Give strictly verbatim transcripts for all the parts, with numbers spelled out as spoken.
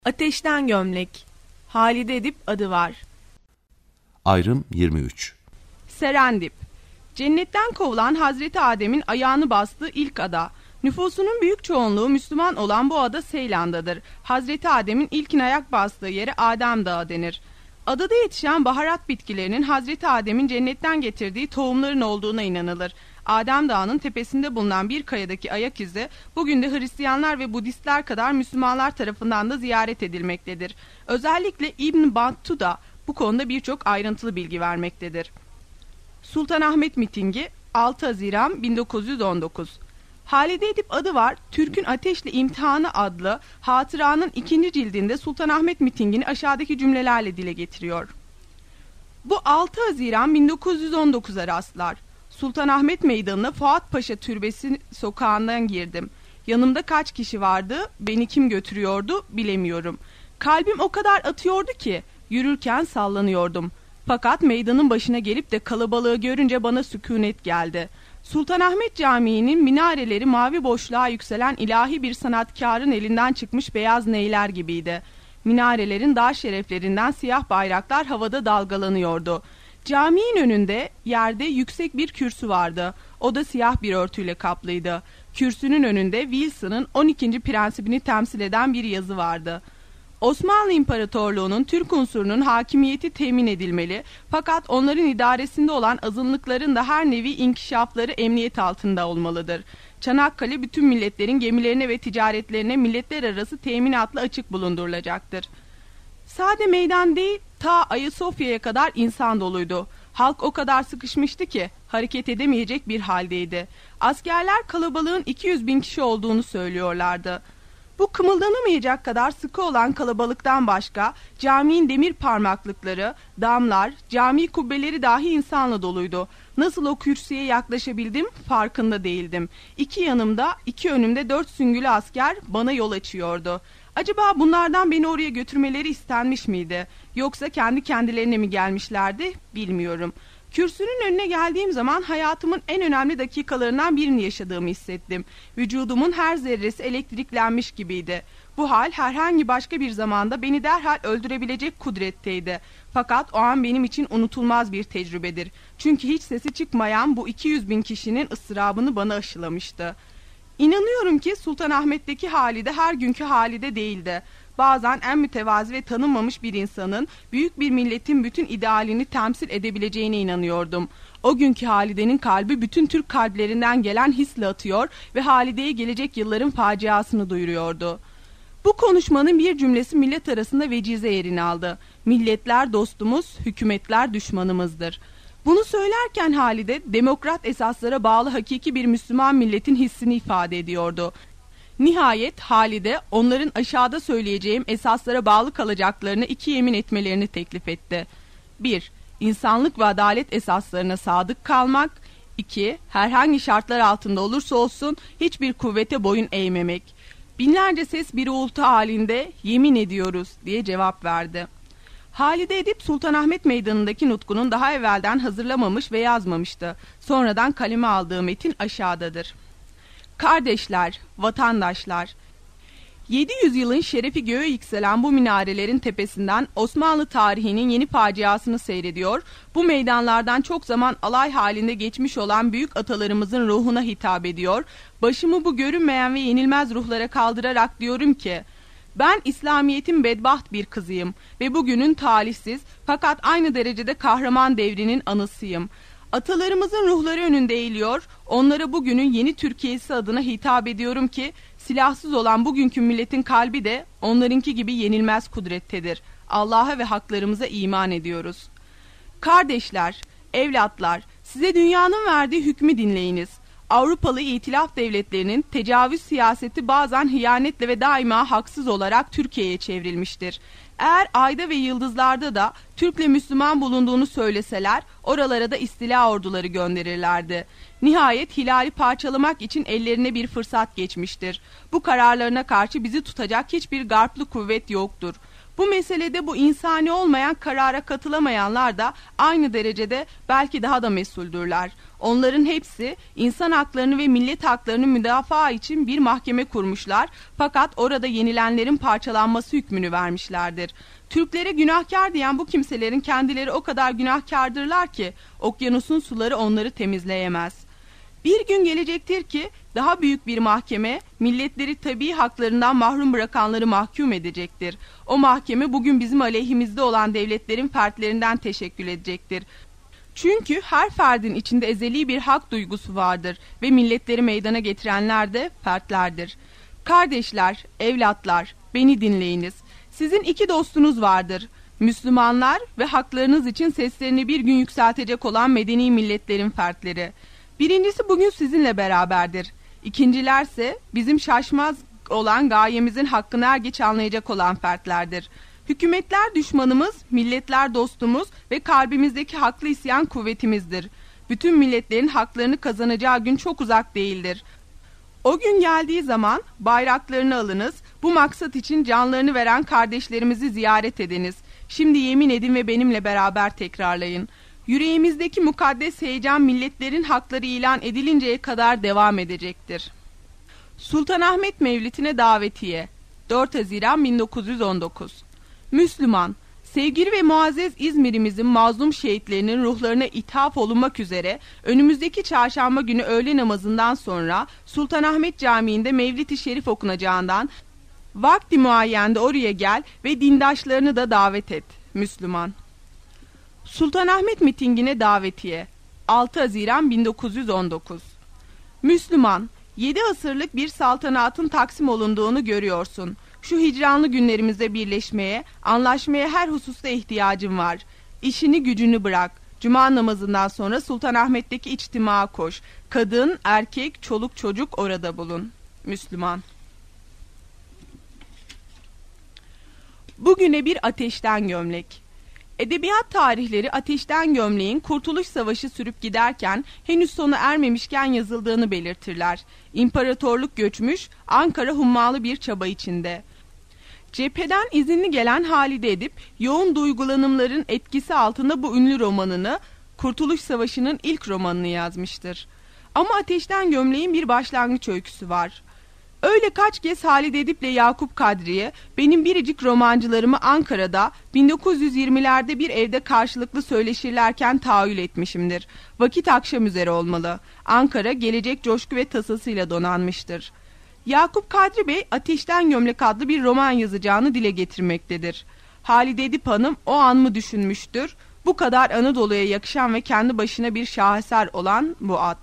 Ateşten gömlek. Halide Edip adı var. Ayrım yirmi üç. Serendip. Cennetten kovulan Hazreti Adem'in ayağını bastığı ilk ada. Nüfusunun büyük çoğunluğu Müslüman olan bu ada Seylan'dadır. Hazreti Adem'in ilkin ayak bastığı yere Adem Dağı denir. Adada yetişen baharat bitkilerinin Hazreti Adem'in cennetten getirdiği tohumların olduğuna inanılır. Adem Dağı'nın tepesinde bulunan bir kayadaki ayak izi bugün de Hristiyanlar ve Budistler kadar Müslümanlar tarafından da ziyaret edilmektedir. Özellikle İbn Battuta bu konuda birçok ayrıntılı bilgi vermektedir. Sultanahmet mitingi altı Haziran bin dokuz yüz on dokuz. Halide Edip adı var, Türk'ün Ateşle İmtihanı adlı hatıranın ikinci cildinde Sultanahmet mitingini aşağıdaki cümlelerle dile getiriyor. Bu altı Haziran bin dokuz yüz on dokuza rastlar. Sultanahmet Meydanı'na Fuat Paşa Türbesi sokağından girdim. Yanımda kaç kişi vardı, beni kim götürüyordu bilemiyorum. Kalbim o kadar atıyordu ki yürürken sallanıyordum. Fakat meydanın başına gelip de kalabalığı görünce bana sükunet geldi. Sultanahmet Camii'nin minareleri mavi boşluğa yükselen ilahi bir sanatkarın elinden çıkmış beyaz neyler gibiydi. Minarelerin dağ şereflerinden siyah bayraklar havada dalgalanıyordu. Caminin önünde yerde yüksek bir kürsü vardı. O da siyah bir örtüyle kaplıydı. Kürsünün önünde Wilson'ın on ikinci prensibini temsil eden bir yazı vardı. Osmanlı İmparatorluğu'nun Türk unsurunun hakimiyeti temin edilmeli, fakat onların idaresinde olan azınlıkların da her nevi inkişafları emniyet altında olmalıdır. Çanakkale bütün milletlerin gemilerine ve ticaretlerine milletler arası teminatla açık bulundurulacaktır. Sade meydan değil, ta Ayasofya'ya kadar insan doluydu. Halk o kadar sıkışmıştı ki hareket edemeyecek bir haldeydi. Askerler kalabalığın iki yüz bin kişi olduğunu söylüyorlardı. Bu kımıldanamayacak kadar sıkı olan kalabalıktan başka caminin demir parmaklıkları, damlar, cami kubbeleri dahi insanla doluydu. Nasıl o kürsüye yaklaşabildim farkında değildim. İki yanımda, iki önümde dört süngülü asker bana yol açıyordu. Acaba bunlardan beni oraya götürmeleri istenmiş miydi? Yoksa kendi kendilerine mi gelmişlerdi bilmiyorum. Kürsünün önüne geldiğim zaman hayatımın en önemli dakikalarından birini yaşadığımı hissettim. Vücudumun her zerresi elektriklenmiş gibiydi. Bu hal herhangi başka bir zamanda beni derhal öldürebilecek kudretteydi. Fakat o an benim için unutulmaz bir tecrübedir. Çünkü hiç sesi çıkmayan bu iki yüz bin kişinin ıstırabını bana aşılamıştı. İnanıyorum ki Sultanahmet'teki Halide her günkü Halide değildi. Bazen en mütevazi ve tanınmamış bir insanın büyük bir milletin bütün idealini temsil edebileceğine inanıyordum. O günkü Halide'nin kalbi bütün Türk kalplerinden gelen hisle atıyor ve Halide'ye gelecek yılların faciasını duyuruyordu. Bu konuşmanın bir cümlesi millet arasında vecize yerini aldı. Milletler dostumuz, hükümetler düşmanımızdır. Bunu söylerken Halide, demokrat esaslara bağlı hakiki bir Müslüman milletin hissini ifade ediyordu. Nihayet Halide, onların aşağıda söyleyeceğim esaslara bağlı kalacaklarını iki yemin etmelerini teklif etti. bir İnsanlık ve adalet esaslarına sadık kalmak. iki Herhangi şartlar altında olursa olsun hiçbir kuvvete boyun eğmemek. Binlerce ses bir uğultu halinde yemin ediyoruz diye cevap verdi. Halide Edip Sultanahmet Meydanı'ndaki nutkunun daha evvelden hazırlamamış ve yazmamıştı. Sonradan kaleme aldığı metin aşağıdadır. Kardeşler, vatandaşlar, yedi yüz yılın şerefi göğe yükselen bu minarelerin tepesinden Osmanlı tarihinin yeni faciasını seyrediyor, bu meydanlardan çok zaman alay halinde geçmiş olan büyük atalarımızın ruhuna hitap ediyor, başımı bu görünmeyen ve yenilmez ruhlara kaldırarak diyorum ki, ben İslamiyet'in bedbaht bir kızıyım ve bugünün talihsiz fakat aynı derecede kahraman devrinin anısıyım. Atalarımızın ruhları önünde eğiliyor, onlara bugünün yeni Türkiye'si adına hitap ediyorum ki, silahsız olan bugünkü milletin kalbi de onlarınki gibi yenilmez kudrettedir. Allah'a ve haklarımıza iman ediyoruz. Kardeşler, evlatlar, size dünyanın verdiği hükmü dinleyiniz. Avrupalı İtilaf devletlerinin tecavüz siyaseti bazen hıyanetle ve daima haksız olarak Türkiye'ye çevrilmiştir. Eğer ayda ve yıldızlarda da Türk'le Müslüman bulunduğunu söyleseler, oralara da istila orduları gönderirlerdi. Nihayet hilali parçalamak için ellerine bir fırsat geçmiştir. Bu kararlarına karşı bizi tutacak hiçbir garplı kuvvet yoktur. Bu meselede bu insani olmayan karara katılamayanlar da aynı derecede belki daha da mesuldürler. Onların hepsi insan haklarını ve millet haklarını müdafaa için bir mahkeme kurmuşlar, fakat orada yenilenlerin parçalanması hükmünü vermişlerdir. Türklere günahkar diyen bu kimselerin kendileri o kadar günahkardırlar ki okyanusun suları onları temizleyemez. Bir gün gelecektir ki daha büyük bir mahkeme milletleri tabii haklarından mahrum bırakanları mahkum edecektir. O mahkeme bugün bizim aleyhimizde olan devletlerin fertlerinden teşekkül edecektir. Çünkü her ferdin içinde ezeli bir hak duygusu vardır ve milletleri meydana getirenler de fertlerdir. Kardeşler, evlatlar, beni dinleyiniz. Sizin iki dostunuz vardır. Müslümanlar ve haklarınız için seslerini bir gün yükseltecek olan medeni milletlerin fertleri. Birincisi bugün sizinle beraberdir. İkincilerse bizim şaşmaz olan gayemizin hakkını er geç anlayacak olan fertlerdir. Hükümetler düşmanımız, milletler dostumuz ve kalbimizdeki haklı isyan kuvvetimizdir. Bütün milletlerin haklarını kazanacağı gün çok uzak değildir. O gün geldiği zaman bayraklarını alınız, bu maksat için canlarını veren kardeşlerimizi ziyaret ediniz. Şimdi yemin edin ve benimle beraber tekrarlayın. Yüreğimizdeki mukaddes heyecan milletlerin hakları ilan edilinceye kadar devam edecektir. Sultanahmet Mevlidine davetiye dört Haziran bin dokuz yüz on dokuz. Müslüman, sevgili ve muazzez İzmir'imizin mazlum şehitlerinin ruhlarına ithaf olunmak üzere önümüzdeki çarşamba günü öğle namazından sonra Sultanahmet Camii'nde Mevlid-i Şerif okunacağından vakti muayyende oraya gel ve dindaşlarını da davet et. Müslüman. Sultanahmet mitingine davetiye altı Haziran bin dokuz yüz on dokuz. Müslüman, yedi asırlık bir saltanatın taksim olunduğunu görüyorsun. Şu hicranlı günlerimizde birleşmeye, anlaşmaya her hususta ihtiyacın var. İşini gücünü bırak. Cuma namazından sonra Sultanahmet'teki içtimaya koş. Kadın, erkek, çoluk çocuk orada bulun. Müslüman. Bugüne bir ateşten gömlek. Edebiyat tarihleri ateşten gömleğin Kurtuluş Savaşı sürüp giderken henüz sona ermemişken yazıldığını belirtirler. İmparatorluk göçmüş, Ankara hummalı bir çaba içinde. Cepheden izinli gelen Halide Edip yoğun duygulanımların etkisi altında bu ünlü romanını, Kurtuluş Savaşı'nın ilk romanını yazmıştır. Ama ateşten gömleğin bir başlangıç öyküsü var. Öyle kaç kez Halide Edip'le Yakup Kadri'ye benim biricik romancılarımı Ankara'da bin dokuz yüz yirmilerde bir evde karşılıklı söyleşirlerken tahayyül etmişimdir. Vakit akşam üzere olmalı. Ankara gelecek coşku ve tasasıyla donanmıştır. Yakup Kadri Bey Ateşten Gömlek adlı bir roman yazacağını dile getirmektedir. Halide Edip Hanım o an mı düşünmüştür? Bu kadar Anadolu'ya yakışan ve kendi başına bir şaheser olan bu ad.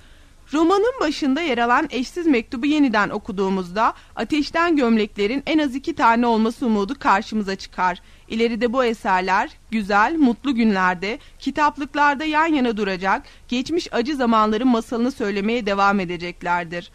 Romanın başında yer alan eşsiz mektubu yeniden okuduğumuzda Ateşten Gömleklerin en az iki tane olması umudu karşımıza çıkar. İleride bu eserler güzel, mutlu günlerde, kitaplıklarda yan yana duracak, geçmiş acı zamanların masalını söylemeye devam edeceklerdir.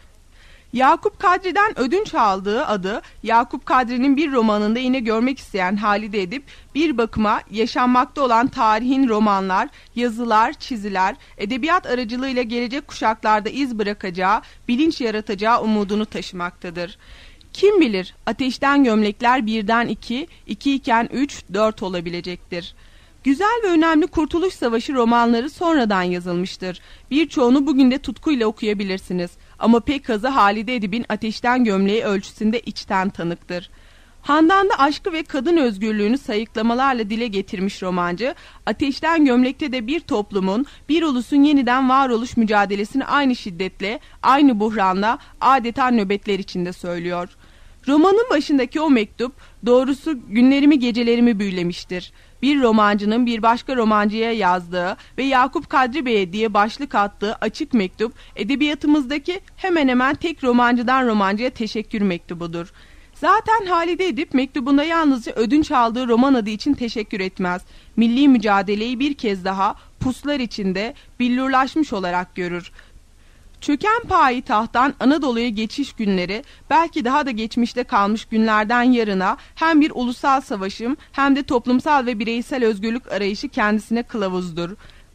Yakup Kadri'den ödünç aldığı adı Yakup Kadri'nin bir romanında yine görmek isteyen Halide Edip bir bakıma yaşanmakta olan tarihin romanlar, yazılar, çiziler, edebiyat aracılığıyla gelecek kuşaklarda iz bırakacağı, bilinç yaratacağı umudunu taşımaktadır. Kim bilir Ateşten Gömlekler birden iki, iki iken üç, dört olabilecektir. Güzel ve önemli Kurtuluş Savaşı romanları sonradan yazılmıştır. Birçoğunu bugün de tutkuyla okuyabilirsiniz. Ama pek azı Halide Edip'in Ateşten Gömleği ölçüsünde içten tanıktır. Handan'da aşkı ve kadın özgürlüğünü sayıklamalarla dile getirmiş romancı, Ateşten Gömlek'te de bir toplumun, bir ulusun yeniden varoluş mücadelesini aynı şiddetle, aynı buhranla, adeta nöbetler içinde söylüyor. Romanın başındaki o mektup, doğrusu günlerimi gecelerimi büyülemiştir. Bir romancının bir başka romancıya yazdığı ve Yakup Kadri Bey'e diye başlık attığı açık mektup, edebiyatımızdaki hemen hemen tek romancıdan romancıya teşekkür mektubudur. Zaten Halide Edip mektubunda yalnızca ödünç aldığı roman adı için teşekkür etmez. Milli mücadeleyi bir kez daha puslar içinde billurlaşmış olarak görür. Çöken payitahttan Anadolu'ya geçiş günleri belki daha da geçmişte kalmış günlerden yarına hem bir ulusal savaşım hem de toplumsal ve bireysel özgürlük arayışı kendisine kılavuzdur.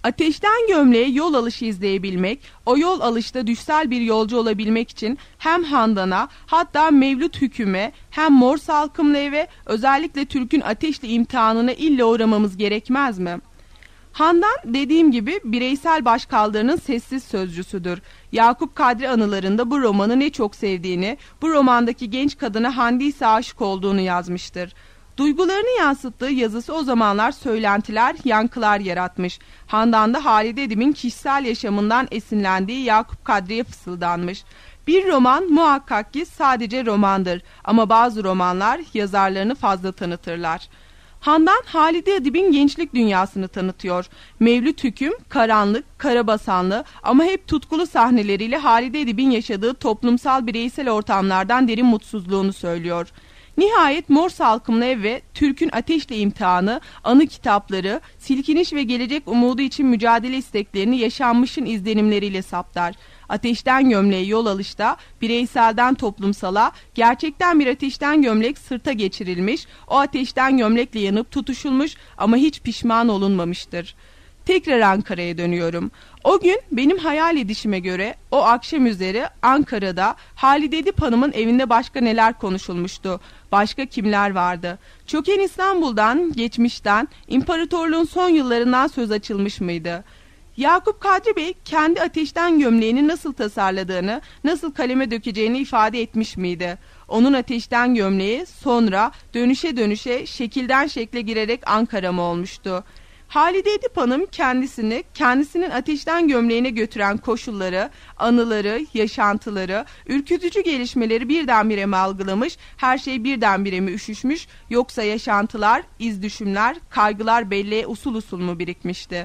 Ateşten gömleğe yol alışı izleyebilmek, o yol alışta düşsel bir yolcu olabilmek için hem Handan'a, hatta Mevlüt Hüküm'e, hem Mor Salkımlı Ev'e, özellikle Türk'ün ateşli imtihanına illa uğramamız gerekmez mi? Handan, dediğim gibi, bireysel başkaldırının sessiz sözcüsüdür. Yakup Kadri anılarında bu romanı ne çok sevdiğini, bu romandaki genç kadına Handise aşık olduğunu yazmıştır. Duygularını yansıttığı yazısı o zamanlar söylentiler, yankılar yaratmış. Handan da Halide Edip'in kişisel yaşamından esinlendiği Yakup Kadri'ye fısıldanmış. Bir roman muhakkak ki sadece romandır ama bazı romanlar yazarlarını fazla tanıtırlar. Handan, Halide Edip'in gençlik dünyasını tanıtıyor. Mevlüt Hüküm, karanlık, karabasanlı ama hep tutkulu sahneleriyle Halide Edip'in yaşadığı toplumsal bireysel ortamlardan derin mutsuzluğunu söylüyor. Nihayet Mor Salkımlı Ev ve Türk'ün Ateşle İmtihanı, anı kitapları, silkiniş ve gelecek umudu için mücadele isteklerini yaşanmışın izlenimleriyle saptar. Ateşten gömleğe yol alışta, bireyselden toplumsala, gerçekten bir ateşten gömlek sırta geçirilmiş, o ateşten gömlekle yanıp tutuşulmuş ama hiç pişman olunmamıştır. Tekrar Ankara'ya dönüyorum. O gün benim hayal edişime göre o akşam üzeri Ankara'da Halide Edip Hanım'ın evinde başka neler konuşulmuştu? Başka kimler vardı? Çöken İstanbul'dan, geçmişten, imparatorluğun son yıllarından söz açılmış mıydı? Yakup Kadri Bey kendi ateşten gömleğini nasıl tasarladığını, nasıl kaleme dökeceğini ifade etmiş miydi? Onun ateşten gömleği sonra dönüşe dönüşe şekilden şekle girerek Ankara mı olmuştu? Halide Edip Hanım kendisini, kendisinin ateşten gömleğine götüren koşulları, anıları, yaşantıları, ürkütücü gelişmeleri birdenbire mi algılamış, her şey birdenbire mi üşüşmüş, yoksa yaşantılar, iz düşümler, kaygılar belleğe usul usul mu birikmişti?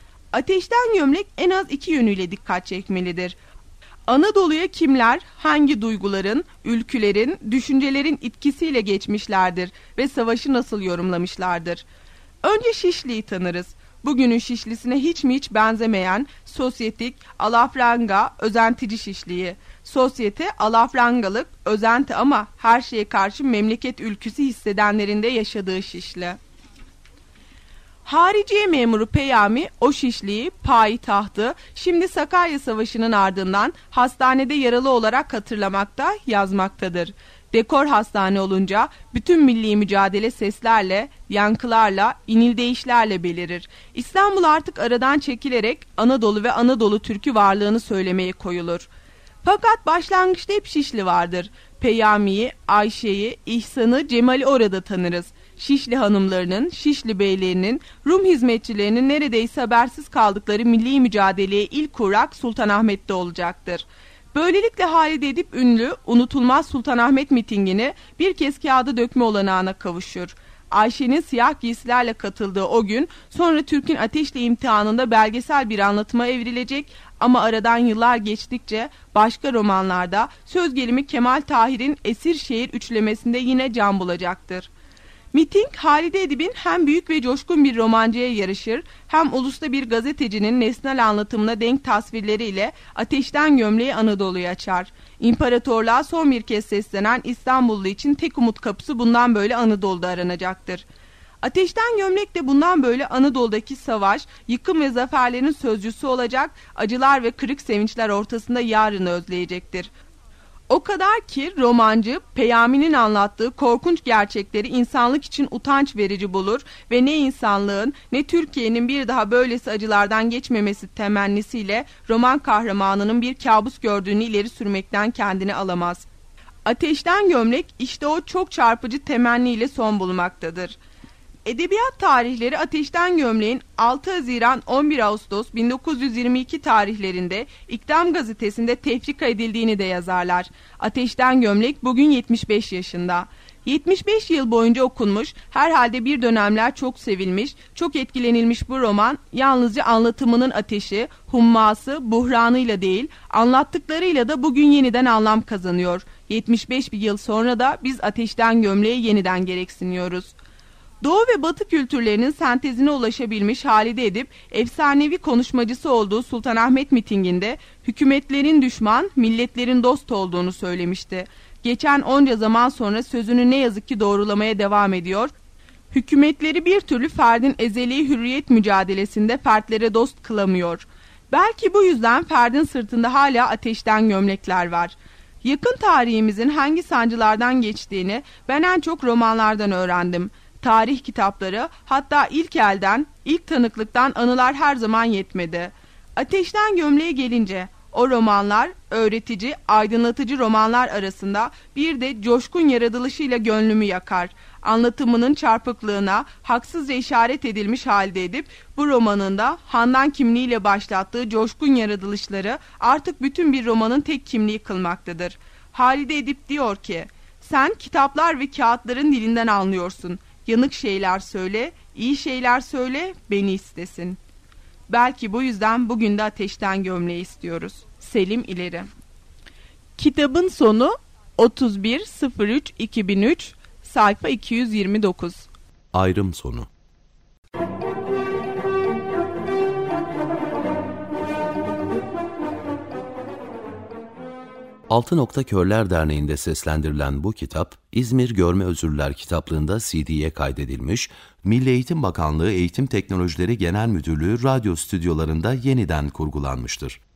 Ateşten gömlek en az iki yönüyle dikkat çekmelidir. Anadolu'ya kimler, hangi duyguların, ülkülerin, düşüncelerin etkisiyle geçmişlerdir ve savaşı nasıl yorumlamışlardır? Önce Şişli'yi tanırız. Bugünün Şişlisine hiç mi hiç benzemeyen, sosyetik, alafranga, özentici Şişli'yi. Sosyete, alafrangalık, özenti ama her şeye karşı memleket ülküsü hissedenlerin de yaşadığı Şişli. Hariciye memuru Peyami o Şişli'yi, payitahtı, şimdi Sakarya Savaşı'nın ardından hastanede yaralı olarak hatırlamakta, yazmaktadır. Dekor hastane olunca bütün milli mücadele seslerle, yankılarla, inildeyişlerle belirir. İstanbul artık aradan çekilerek Anadolu ve Anadolu Türk'ü varlığını söylemeye koyulur. Fakat başlangıçta hep Şişli vardır. Peyami'yi, Ayşe'yi, İhsan'ı, Cemal'i orada tanırız. Şişli hanımlarının, Şişli beylerinin, Rum hizmetçilerinin neredeyse habersiz kaldıkları milli mücadeleye ilk uğrak Sultanahmet'te olacaktır. Böylelikle Halide Edip ünlü, unutulmaz Sultanahmet mitingini bir kez kağıda dökme olanağına kavuşur. Ayşe'nin siyah giysilerle katıldığı o gün, sonra Türk'ün Ateşle İmtihanı'nda belgesel bir anlatıma evrilecek ama aradan yıllar geçtikçe başka romanlarda söz gelimi Kemal Tahir'in Esirşehir üçlemesinde yine can bulacaktır. Miting, Halide Edip'in hem büyük ve coşkun bir romancıya yarışır, hem ulusta bir gazetecinin nesnel anlatımına denk tasvirleriyle ateşten gömleği Anadolu'yu açar. İmparatorluğa son bir kez seslenen İstanbullu için tek umut kapısı bundan böyle Anadolu'da aranacaktır. Ateşten gömlek de bundan böyle Anadolu'daki savaş, yıkım ve zaferlerin sözcüsü olacak, acılar ve kırık sevinçler ortasında yarını özleyecektir. O kadar ki romancı Peyami'nin anlattığı korkunç gerçekleri insanlık için utanç verici bulur ve ne insanlığın ne Türkiye'nin bir daha böylesi acılardan geçmemesi temennisiyle roman kahramanının bir kabus gördüğünü ileri sürmekten kendini alamaz. Ateşten gömlek işte o çok çarpıcı temenniyle son bulmaktadır. Edebiyat tarihleri Ateşten Gömleğin altı Haziran on bir Ağustos bin dokuz yüz yirmi iki tarihlerinde İktam gazetesinde tefrika edildiğini de yazarlar. Ateşten Gömlek bugün yetmiş beş yaşında. yetmiş beş yıl boyunca okunmuş, herhalde bir dönemler çok sevilmiş, çok etkilenilmiş bu roman yalnızca anlatımının ateşi, humması, buhranıyla değil, anlattıklarıyla da bugün yeniden anlam kazanıyor. yetmiş beş yıl sonra da biz Ateşten Gömleğe yeniden gereksiniyoruz. Doğu ve Batı kültürlerinin sentezine ulaşabilmiş Halide Edip, efsanevi konuşmacısı olduğu Sultanahmet mitinginde hükümetlerin düşman, milletlerin dost olduğunu söylemişti. Geçen onca zaman sonra sözünü ne yazık ki doğrulamaya devam ediyor. Hükümetleri bir türlü ferdin ezeli hürriyet mücadelesinde fertlere dost kılamıyor. Belki bu yüzden ferdin sırtında hala ateşten gömlekler var. Yakın tarihimizin hangi sancılardan geçtiğini ben en çok romanlardan öğrendim. Tarih kitapları, hatta ilk elden, ilk tanıklıktan anılar her zaman yetmedi. Ateşten gömleğe gelince, o romanlar, öğretici, aydınlatıcı romanlar arasında bir de coşkun yaratılışıyla gönlümü yakar. Anlatımının çarpıklığına haksızca işaret edilmiş halde edip, bu romanında Handan kimliğiyle başlattığı coşkun yaratılışları artık bütün bir romanın tek kimliği kılmaktadır. Halide Edip diyor ki, sen kitaplar ve kağıtların dilinden anlıyorsun. Yanık şeyler söyle, iyi şeyler söyle, beni istesin. Belki bu yüzden bugün de ateşten gömleği istiyoruz. Selim İleri. Kitabın sonu otuz bir sıfır üç iki bin üç, sayfa iki yüz yirmi dokuz. Ayrım sonu. Altı Nokta Körler Derneği'nde seslendirilen bu kitap, İzmir Görme Özürler kitaplığında C D'ye kaydedilmiş, Milli Eğitim Bakanlığı Eğitim Teknolojileri Genel Müdürlüğü radyo stüdyolarında yeniden kurgulanmıştır.